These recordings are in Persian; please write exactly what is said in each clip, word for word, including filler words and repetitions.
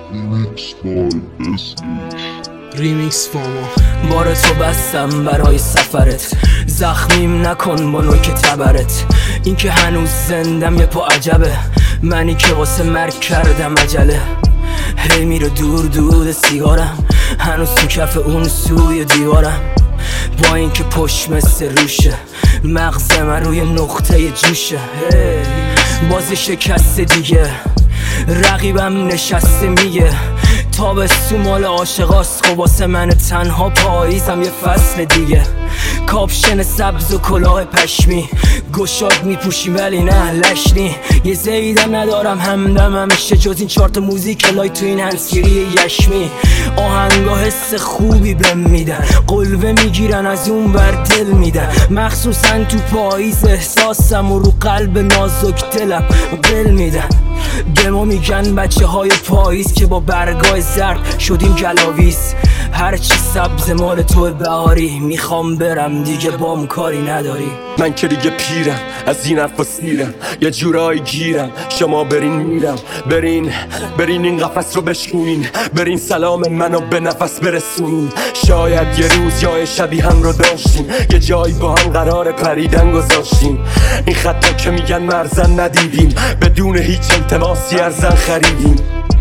ریمیکس فاما. بار تو بستم برای سفرت، زخمیم نکن با نوک تبرت. این که هنوز زندم یه پا عجبه، منی که واسه مرگ کردم عجله. هی میره دور دود سیگارم، هنوز تو کف اون سوی دیوارم. با این که پشت مثل روشه، مغز من روی نقطه جوشه. بازی شکست دیگه، رقیبم نشسته میگه تابستون مال عاشقاست. خب واسه من تنها پاییزم یه فصل دیگه. کاپشن سبز و کلاه پشمی، گشاد میپوشیم ولی نه لشنی. یه زیدم ندارم همدم همیشه جز این چارت موزیک لای تو این هنسگیری یشمی. آهنگا حس خوبی بهم میدن، قلوه میگیرن از اون بر دل میدن. مخصوصا تو پاییز احساسم و رو قلب نازک دلم بل میدن. به ما میگن بچه های پاییز که با برگای زرد شدیم گلاویز. هرچی سبز مال تو بهاری، میخوام برم دیگه بام کاری نداری. من که دیگه پیرم، از این حرفا سیرم، یه جورایی گیرم. شما برین میرم، برین برین این قفس رو بشکونین، برین سلام منو به نفس برسونین. شاید یه روز یا شبی هم رو داشتیم، یه جایی با هم قرار پریدن گذاشتیم. این خطا که میگن مرزن ندیدیم، بدون هیچ التماسی ارزن خریدیم.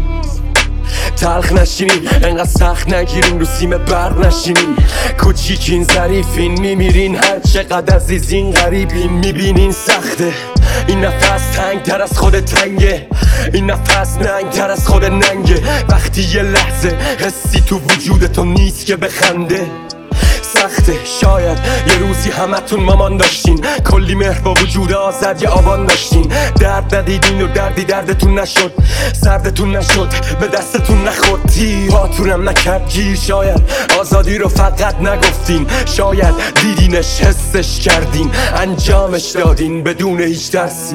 تلخ نشینیم، انقدر سخت نگیریم، رو سیم برق نشینیم. کوچیکین ظریفین، میمیرین هر چقدر عزیزین. غریبین میبینین سخته، این نفس تنگ تر از خود تنگه. این نفس ننگ تر از خود ننگه. وقتی یه لحظه حسی تو وجودتو نیست که بخنده. سخته، شاید یه روزی همتون مامان داشتین، کلی مهر با وجود آزد یه آبان داشتین. درد ندیدین و دردی دردتون نشد، سردتون نشد، به دستتون نخورد. تیر هاتونم نکرد گیر. شاید آزادی رو فقط نگفتین، شاید دیدینش حسش کردین، انجامش دادین بدون هیچ درسی.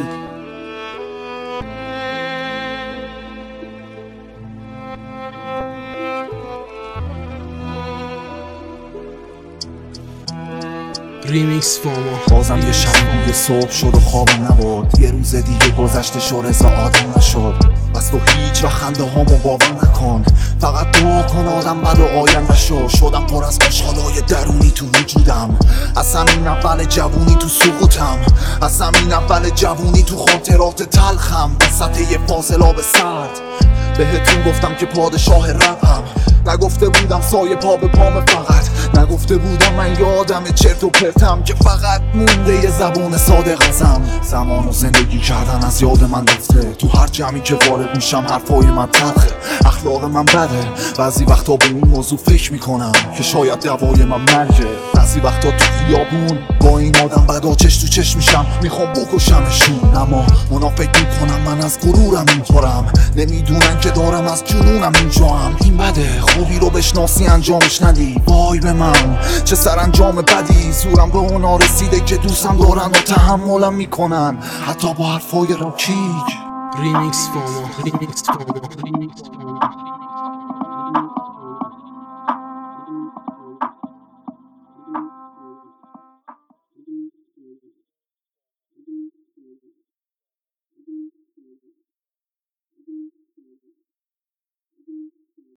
ریمیکس فاما. بازم یه شب روی صبح شد و خوابم نبرد، یه روز دیگه گذشته شد رضا آدم نشد. بس تو هیچ و خنده هامو باور نکن، فقط دعا کن آدم بد و آینده شد. شدم پر از خوشحالای درونی تو وجودم، از همین اول جوونی تو سقوطم، از همین اول جوونی تو خاطرات تلخم. وسط یه فاصله به سرد بهتون گفتم که پادشاه رپم، نگفته بودم سایه پا به پام فقط، نگفته بودم من یه آدم چرت و پرتم که فقط مونده یه زبون صادق ازم. زمان و زندگی کردن از یاد من رفته، تو هر جمعی که وارد میشم حرفای من تلخه، اخلاق من بده. بعضی وقتا به این موضوع فکر میکنم که شاید دوای من مرگه. بعضی وقتا تو خیابون با این آدم بدا چش تو چش میشم، میخوام بکشمشون، اما اونا فکر میکنم من از غرورم اینطورم، نمیدونن که دارم از جنونم اینجام. این بده خوبی رو بشناسی انجامش ندی، وای به من چه سرانجام بدی. زورم به اونا رسیده که دوستم دارن و تحملم میکنن حتی با حرفای راکیک. ریمیکس فاما. ریمیکس فاما. ریمیکس فاما.